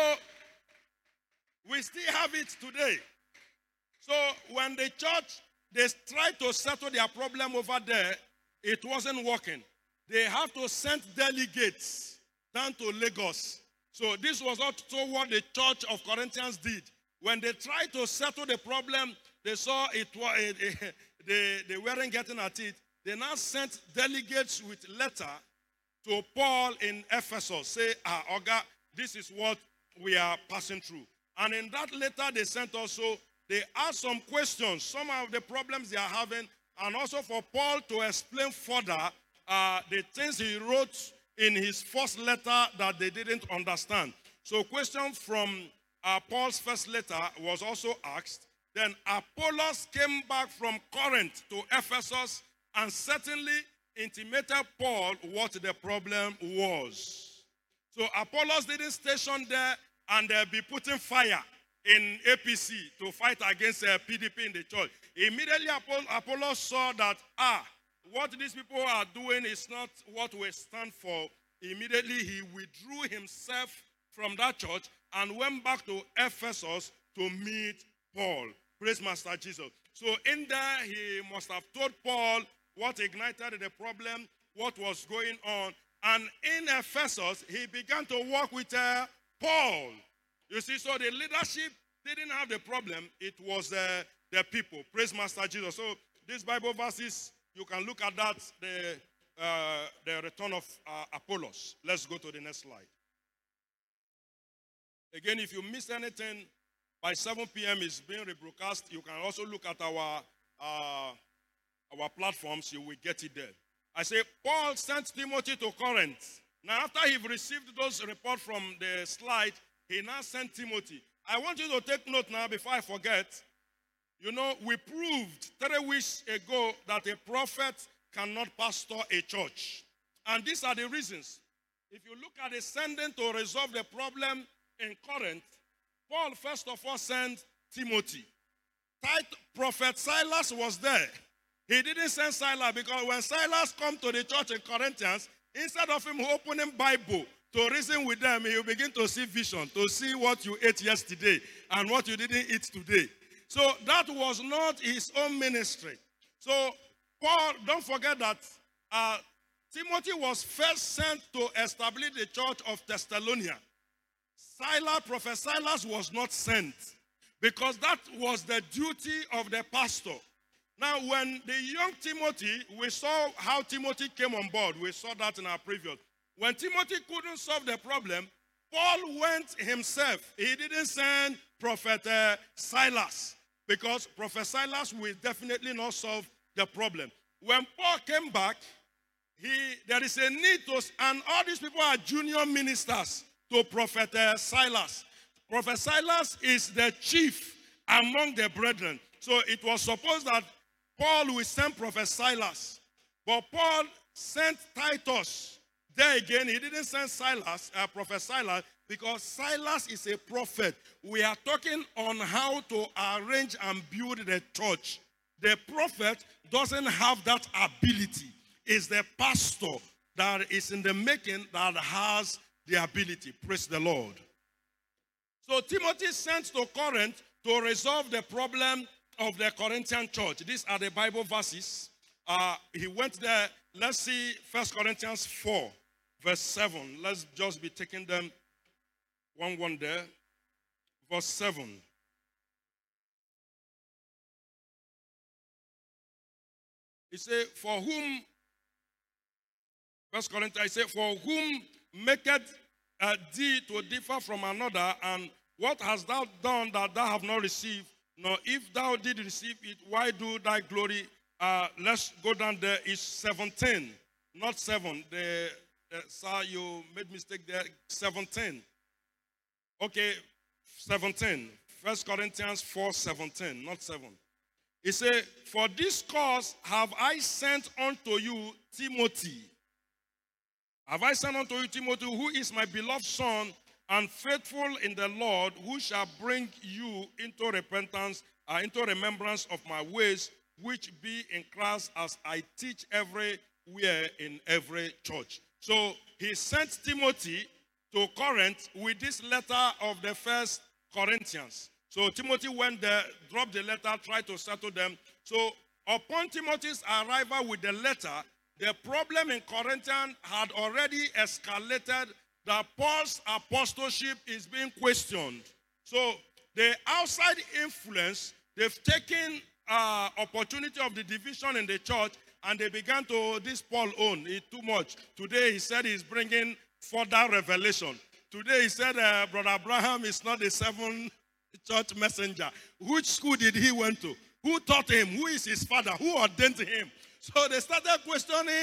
we still have it today. So when the church, they tried to settle their problem over there, it wasn't working. They have to send delegates down to Lagos. So this was also what the church of Corinthians did. When they tried to settle the problem, they saw it was they, they weren't getting at it. They now sent delegates with letter to Paul in Ephesus. Say, ah, Oga, this is what we are passing through. And in that letter they sent also, they asked some questions, some of the problems they are having, and also for Paul to explain further uh, the things he wrote in his first letter that they didn't understand. So question from uh, Paul's first letter was also asked. Then Apollos came back from Corinth to Ephesus and certainly intimated Paul what the problem was. So Apollos didn't station there and uh, be putting fire in A P C to fight against uh, P D P in the church. Immediately Apollos saw that, ah, what these people are doing is not what we stand for. Immediately he withdrew himself from that church and went back to Ephesus to meet Paul. Praise Master Jesus. So in there, he must have told Paul what ignited the problem, what was going on. And in Ephesus, he began to work with uh, Paul. You see, so the leadership didn't have the problem. It was uh, the people. Praise Master Jesus. So these Bible verses, you can look at that, the, uh, the return of uh, Apollos. Let's go to the next slide. Again, if you miss anything, by seven p m it's being rebroadcast. You can also look at our, uh, our platforms. You will get it there. I say, Paul sent Timothy to Corinth. Now, after he received those reports from the slide, he now sent Timothy. I want you to take note now before I forget. You know, we proved three weeks ago that a prophet cannot pastor a church. And these are the reasons. If you look at the sending to resolve the problem in Corinth, Paul first of all sent Timothy. Prophet Silas was there. He didn't send Silas because when Silas come to the church in Corinthians, instead of him opening Bible to reason with them, he will begin to see vision, to see what you ate yesterday and what you didn't eat today. So that was not his own ministry. So Paul, don't forget that uh, Timothy was first sent to establish the church of Thessalonica. Silas, Prophet Silas was not sent because that was the duty of the pastor. Now, when the young Timothy, we saw how Timothy came on board. We saw that in our previous. When Timothy couldn't solve the problem, Paul went himself. He didn't send Prophet uh, Silas because Prophet Silas will definitely not solve the problem. When Paul came back, he there is a need to, and all these people are junior ministers to Prophet uh, Silas. Prophet Silas is the chief among the brethren. So it was supposed that Paul will send Prophet Silas. But Paul sent Titus. There again, he didn't send Silas, uh, Prophet Silas, because Silas is a prophet. We are talking on how to arrange and build the church. The prophet doesn't have that ability. It's the pastor that is in the making that has the ability. Praise the Lord. So Timothy sent to Corinth to resolve the problem of the Corinthian church. These are the Bible verses. Uh, he went there. Let's see First Corinthians four, verse seven. Let's just be taking them one one there. Verse seven. He said, for whom, First Corinthians, he said, for whom maketh uh, thee to differ from another, and what hast thou done that thou have not received? Nor if thou did receive it, why do thy glory? Uh, let's go down there. It's seventeen, not seven. The, the, sir, you made mistake there. seventeen. Okay, seventeen. First Corinthians four, seventeen, not seven. He said, for this cause have I sent unto you Timothy. Have I sent unto you Timothy, who is my beloved son, and faithful in the Lord, who shall bring you into repentance, uh, into remembrance of my ways, which be in Christ, as I teach everywhere in every church. So he sent Timothy to Corinth with this letter of the First Corinthians. So Timothy went there, dropped the letter, tried to settle them. So upon Timothy's arrival with the letter, the problem in Corinthians had already escalated. That Paul's apostleship is being questioned. So the outside influence, they've taken uh, opportunity of the division in the church, and they began to, this Paul own, it's too much. Today he said he's bringing further revelation. Today he said uh, Brother Abraham is not a seven church messenger. Which school did he went to? Who taught him? Who is his father? Who ordained him? So they started questioning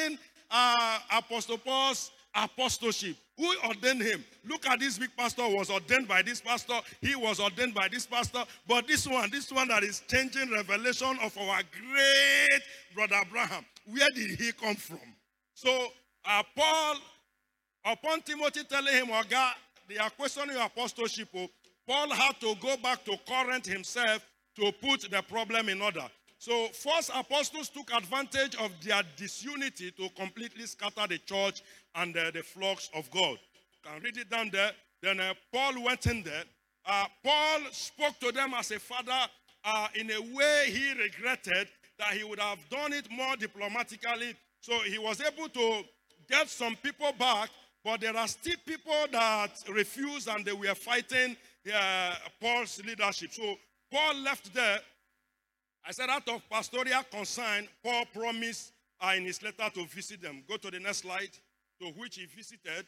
uh, Apostle Paul's apostleship. Who ordained him? Look at this big pastor was ordained by this pastor. He was ordained by this pastor. But this one, this one that is changing revelation of our great brother Abraham, where did he come from? So uh, Paul, upon Timothy telling him, oh God, they are questioning your apostleship, Paul had to go back to Corinth himself to put the problem in order. So false apostles took advantage of their disunity to completely scatter the church and uh, the flocks of God. You can read it down there. Then uh, Paul went in there. Uh, Paul spoke to them as a father uh, in a way he regretted that he would have done it more diplomatically. So he was able to get some people back, but there are still people that refused and they were fighting uh, Paul's leadership. So Paul left there. I said out of pastoral concern, Paul promised uh, in his letter to visit them. Go to the next slide, to which he visited.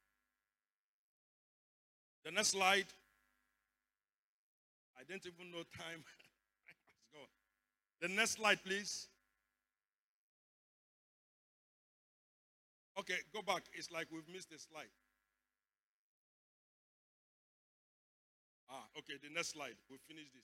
The next slide. I didn't even know time. Let's go. The next slide, please. Okay, go back. It's like we've missed a slide. Ah, okay, the next slide. We'll finish this.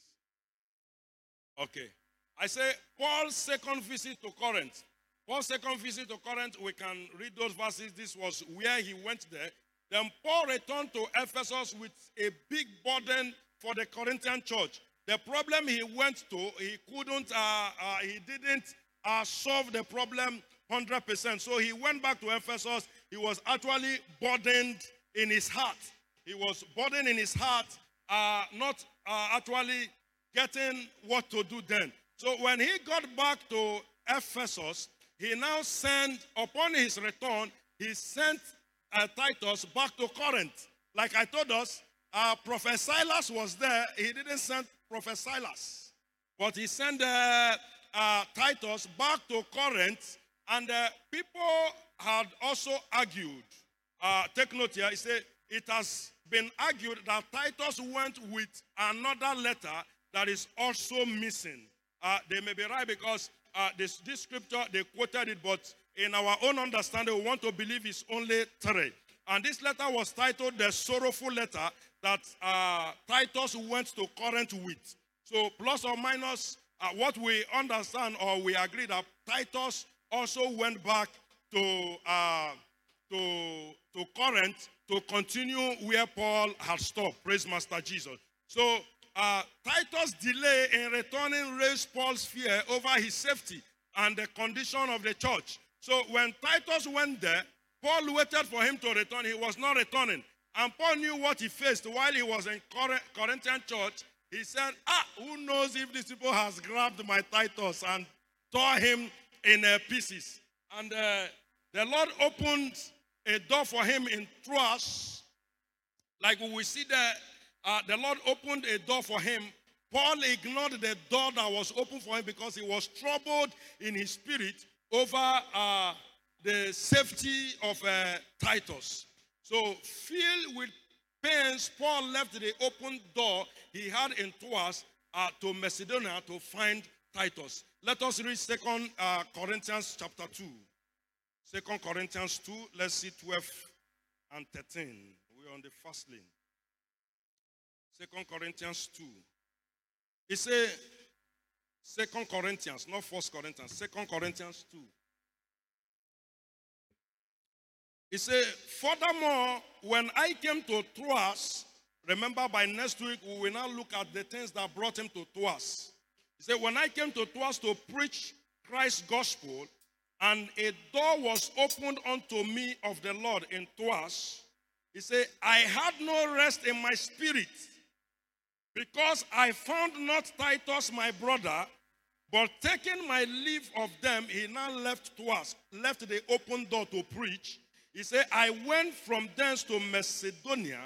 Okay. I say Paul's second visit to Corinth. Paul's second visit to Corinth, we can read those verses. This was where he went there. Then Paul returned to Ephesus with a big burden for the Corinthian church. The problem he went to, he couldn't, uh, uh, he didn't uh, solve the problem one hundred percent. So he went back to Ephesus. He was actually burdened in his heart. He was burdened in his heart, uh, not uh, actually getting what to do then. So when he got back to Ephesus, he now sent, upon his return, he sent uh, Titus back to Corinth. Like I told us, uh, Prophet Silas was there. He didn't send Prophet Silas, but he sent uh, uh, Titus back to Corinth, and uh, people had also argued. Uh, take note here, he said, it has been argued that Titus went with another letter that is also missing. Uh, they may be right because uh, this, this scripture, they quoted it, but in our own understanding, we want to believe it's only three. And this letter was titled the sorrowful letter that uh, Titus went to Corinth with. So plus or minus, uh, what we understand or we agree that Titus also went back to, uh, to, to Corinth to continue where Paul had stopped. Praise Master Jesus. So Uh, Titus' delay in returning raised Paul's fear over his safety and the condition of the church. So when Titus went there, Paul waited for him to return. He was not returning. And Paul knew what he faced while he was in Cor- Corinthian church. He said, ah, who knows if these people has grabbed my Titus and tore him in uh, pieces. And uh, the Lord opened a door for him in Troas. Like we will see there, Uh, the Lord opened a door for him. Paul ignored the door that was open for him because he was troubled in his spirit over uh, the safety of uh, Titus. So, filled with pains, Paul left the open door he had in Troas uh, to Macedonia to find Titus. Let us read Second uh, Corinthians chapter two. Second Corinthians two, let's see twelve and thirteen. We're on the first lane. Second Corinthians two. It says, Second Corinthians, not First Corinthians, Second Corinthians two. It says, furthermore, when I came to Troas, remember by next week we will now look at the things that brought him to Troas. He said, when I came to Troas to preach Christ's gospel, and a door was opened unto me of the Lord in Troas, he said, I had no rest in my spirit, because I found not Titus my brother, but taking my leave of them, he now left Troas, left the open door to preach. He said, I went from thence to Macedonia.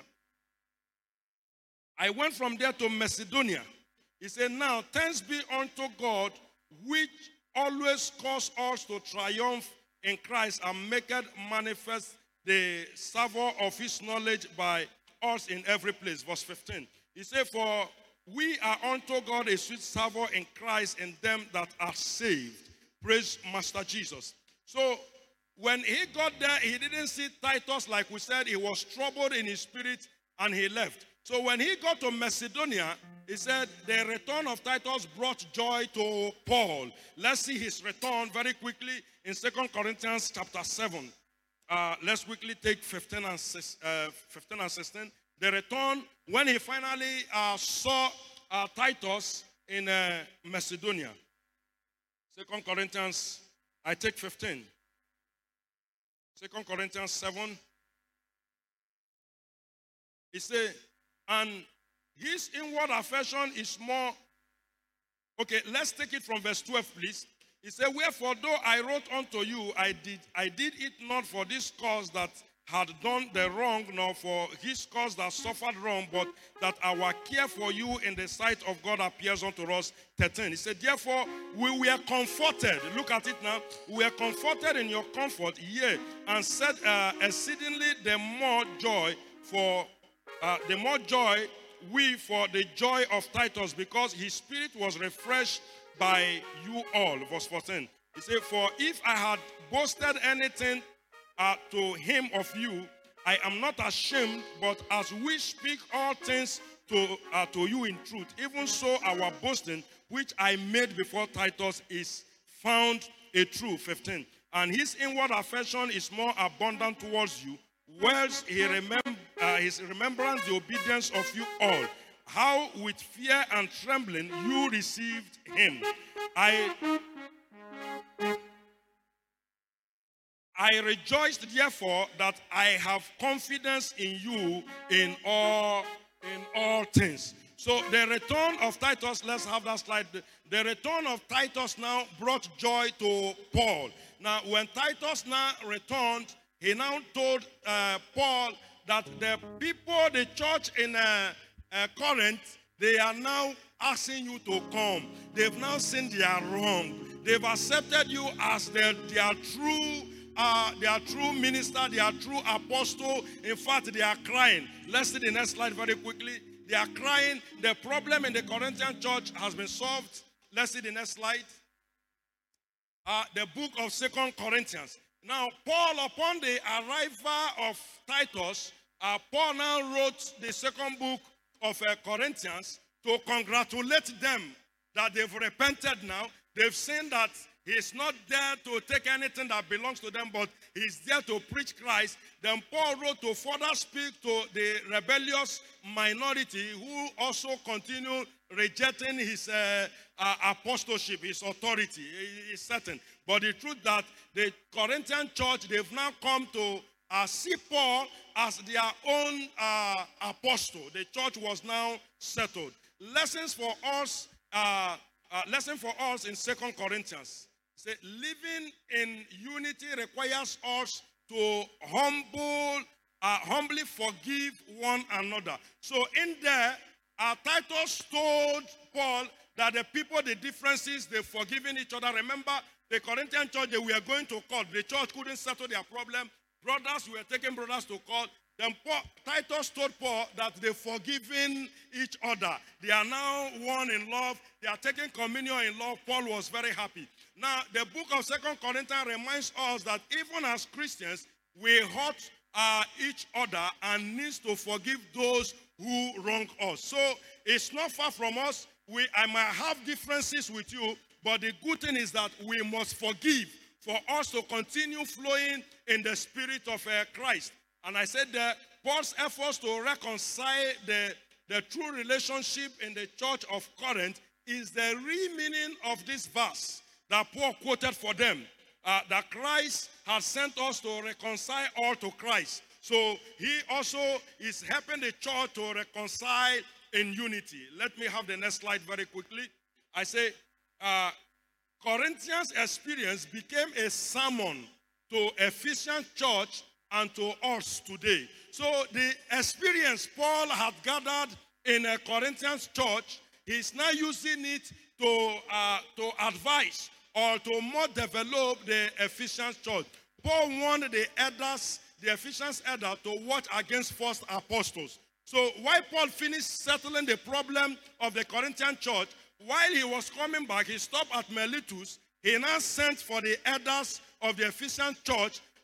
I went from there to Macedonia. He said, now thanks be unto God, which always cause us to triumph in Christ and maketh manifest the savour of his knowledge by us in every place. Verse fifteen. He said, for we are unto God a sweet savour in Christ in them that are saved. Praise Master Jesus. So when he got there, he didn't see Titus, like we said. He was troubled in his spirit and he left. So when he got to Macedonia, he said the return of Titus brought joy to Paul. Let's see his return very quickly in Second Corinthians chapter seven. Uh, let's quickly take fifteen and sixteen. The return, when he finally uh, saw uh, Titus in uh, Macedonia. Second Corinthians, I take fifteen. Second Corinthians seven. He said, and his inward affection is more. Okay, let's take it from verse twelve, please. He said, wherefore, though I wrote unto you, I did I did it not for this cause that had done the wrong, nor for his cause that suffered wrong, but that our care for you in the sight of God appears unto us. thirteen. He said, therefore, we were comforted. Look at it now. We were comforted in your comfort, yea, and said uh, exceedingly the more joy for uh, the more joy we for the joy of Titus, because his spirit was refreshed by you all. Verse fourteen. He said, for if I had boasted anything uh, to him of you, I am not ashamed, but as we speak all things to, uh, to you in truth, even so our boasting, which I made before Titus, is found a true. fifteen. And his inward affection is more abundant towards you, whilst he remember uh, his remembrance the obedience of you all, how with fear and trembling you received him. I I rejoiced therefore that I have confidence in you in all in all things. So the return of Titus, let's have that slide. The return of Titus now brought joy to Paul. Now when Titus now returned, he now told uh, Paul that the people, the church in uh, uh, Corinth, they are now asking you to come. They've now seen they are wrong. They've accepted you as their, their true uh, their true minister, their true apostle. In fact, they are crying. Let's see the next slide very quickly. They are crying. The problem in the Corinthian church has been solved. Let's see the next slide. Uh, the book of Second Corinthians. Now, Paul, upon the arrival of Titus, uh, Paul now wrote the second book of uh, Corinthians to congratulate them that they've repented now. They've seen that he's not there to take anything that belongs to them, but he's there to preach Christ. Then Paul wrote to further speak to the rebellious minority who also continue rejecting his uh, uh, apostleship, his authority. It's certain. But the truth that the Corinthian church, they've now come to uh, see Paul as their own uh, apostle. The church was now settled. Lessons for us, uh, uh, lesson for us in Second Corinthians. Say, living in unity requires us to humble, uh, humbly forgive one another. So in there, uh, Titus told Paul that the people, the differences, they've forgiven each other. Remember, the Corinthian church, they were going to court. The church couldn't settle their problem. Brothers were taking brothers to court. Then Paul, Titus told Paul that they've forgiven each other. They are now one in love. They are taking communion in love. Paul was very happy. Now, the book of Second Corinthians reminds us that even as Christians, we hurt uh, each other and need to forgive those who wrong us. So, it's not far from us. We, I might have differences with you, but the good thing is that we must forgive for us to continue flowing in the spirit of uh, Christ. And I said that Paul's efforts to reconcile the, the true relationship in the church of Corinth is the real meaning of this verse that Paul quoted for them. Uh, that Christ has sent us to reconcile all to Christ. So he also is helping the church to reconcile in unity. Let me have the next slide very quickly. I say, uh, Corinthians' experience became a sermon to Ephesian church and to us today. So the experience Paul had gathered in a Corinthians church, he's now using it to, uh, to advise or to more develop the Ephesian church. Paul warned the elders, the Ephesians elder, to watch against false apostles. So while Paul finished settling the problem of the Corinthian church, while he was coming back, he stopped at Miletus. He now sent for the elders of the Ephesian church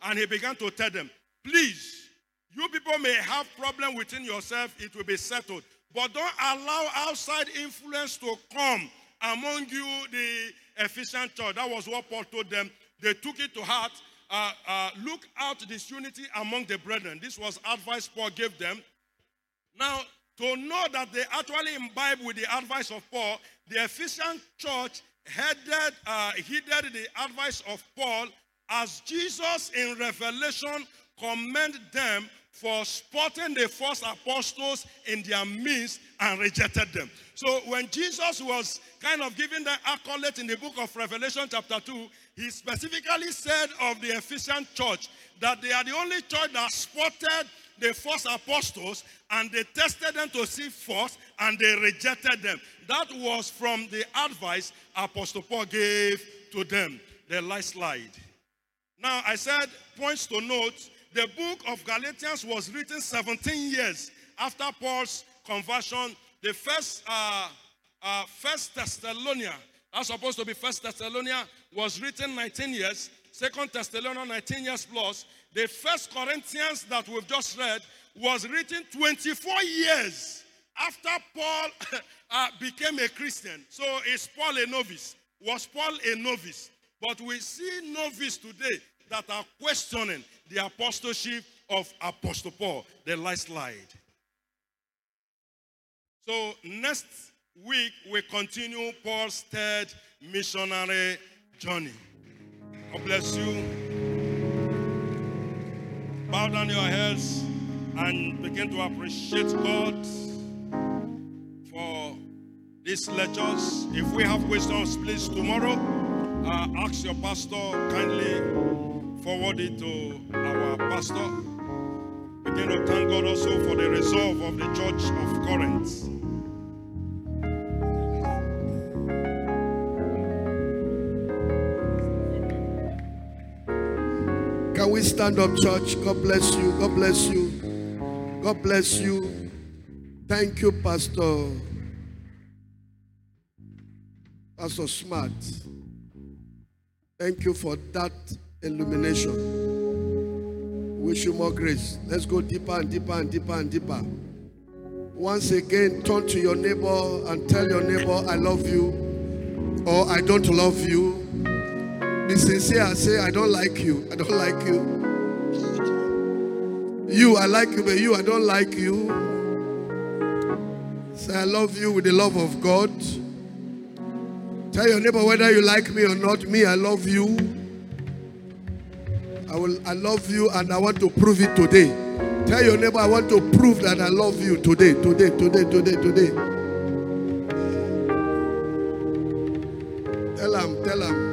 And he began to tell them, please, you people may have problem within yourself, it will be settled. But don't allow outside influence to come among you, the Ephesian church. That was what Paul told them. They took it to heart. Uh, uh, look out disunity among the brethren. This was advice Paul gave them. Now, to know that they actually imbibe with the advice of Paul, the Ephesian church headed, uh, heeded the advice of Paul as Jesus in Revelation commended them for spotting the false apostles in their midst and rejected them. So when Jesus was kind of giving the accolade in the book of Revelation chapter two, he specifically said of the Ephesian church that they are the only church that spotted the false apostles and they tested them to see false and they rejected them. That was from the advice Apostle Paul gave to them. The last slide. Now I said points to note. The book of Galatians was written seventeen years after Paul's conversion. The first, uh, uh, first Thessalonians, that's supposed to be First Thessalonians, was written nineteen years. Second Thessalonians, nineteen years plus. The First Corinthians that we've just read was written twenty-four years after Paul uh, became a Christian. So is Paul a novice? Was Paul a novice? But we see novice today that are questioning the apostleship of Apostle Paul. The last slide. So next week we continue Paul's third missionary journey. God bless you. Bow down your heads and begin to appreciate God for these lectures. If we have questions, please tomorrow uh, ask your pastor kindly. Forward it to our pastor. Begin to thank God also for the resolve of the church of Corinth. Can we stand up, church? God bless you. God bless you. God bless you. Thank you, Pastor. Pastor Smart. Thank you for that illumination. Wish you more grace. Let's go deeper and deeper and deeper and deeper. Once again, turn to your neighbor and tell your neighbor, I love you, or I don't love you. Be sincere and say, I don't like you. I don't like you. You, I like you, but you, I don't like you. Say, I love you with the love of God. Tell your neighbor whether you like me or not. Me, I love you. I will. I love you and I want to prove it today. Tell your neighbor, I want to prove that I love you today, today, today, today, today. Tell him, tell him.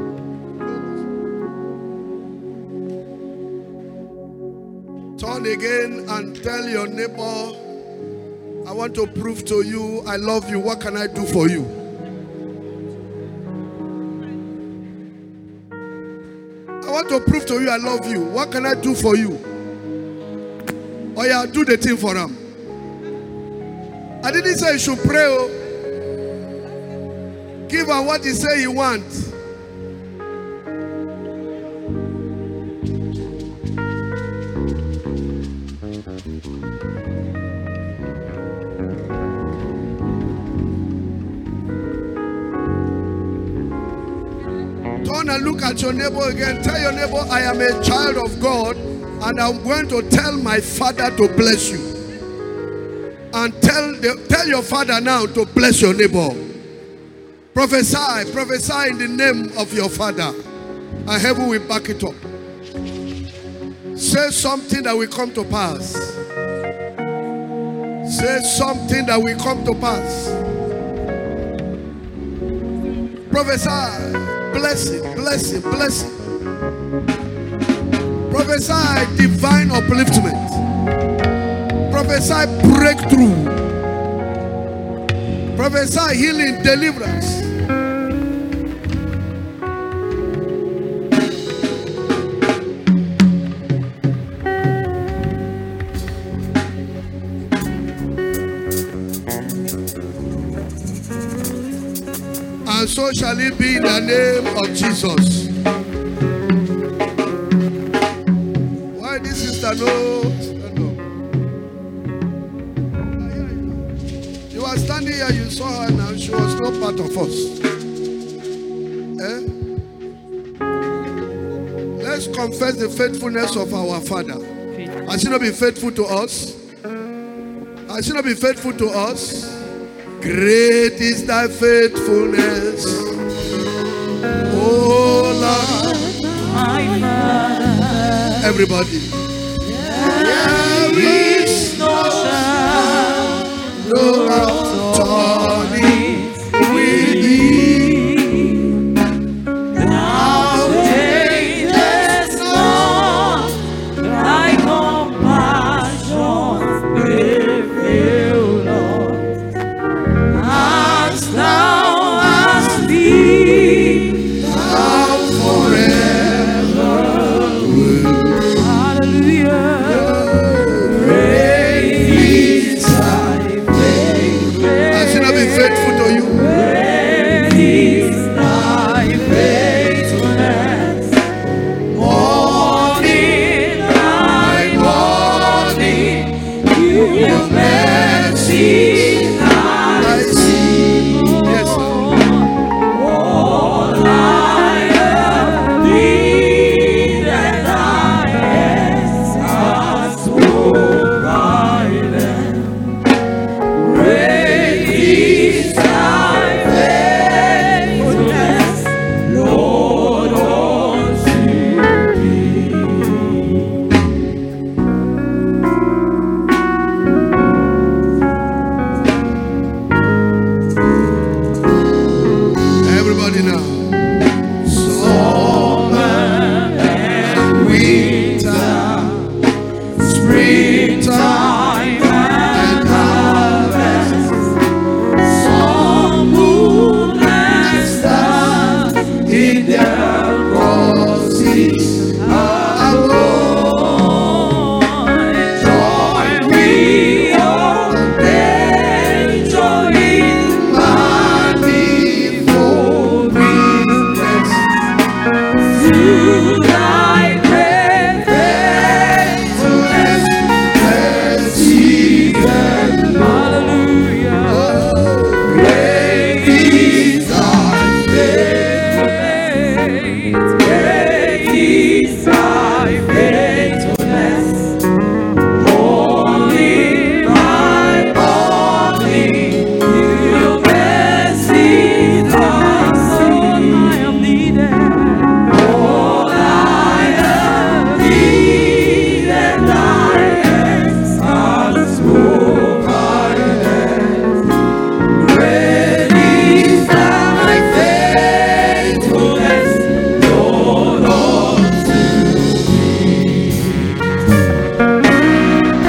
Turn again and tell your neighbor, I want to prove to you I love you. What can I do for you? I want to prove to you I love you. What can I do for you? Oh yeah, do the thing for him. I didn't say you should pray. Oh. Give her what he say he wants. Turn and look at your neighbor again. Tell your neighbor, I am a child of God and I'm going to tell my father to bless you. And tell the, tell your father now to bless your neighbor. Prophesy, prophesy in the name of your father. And heaven will back it up. Say something that will come to pass. Say something that will come to pass. Prophesy. Blessing, blessing, blessing. Prophesy divine upliftment. Prophesy breakthrough. Prophesy healing, deliverance. And so shall it be in the name of Jesus. Stand up. Stand up. You are standing here, you saw her now. She was not part of us. Eh? Let's confess the faithfulness of our Father. Has He not been faithful to us? Has He not been faithful to us? Great is thy faithfulness, oh Lord. My Father. Everybody. There is no shadow No turning with thee. Thou changest not, thy compassions prevail, Lord. As thou hast been, Thou forever will. hallelujah. Great is thy faithfulness. Has He not been faithful to you? Great is thy faithfulness. Morning by morning, your mercy I see. Yes, sir. All I have needed, thy hands have provided. Great is thy faithfulness, Lord, unto me. Everybody now. Summer and winter, springtime and harvest, sun, moon, and stars in their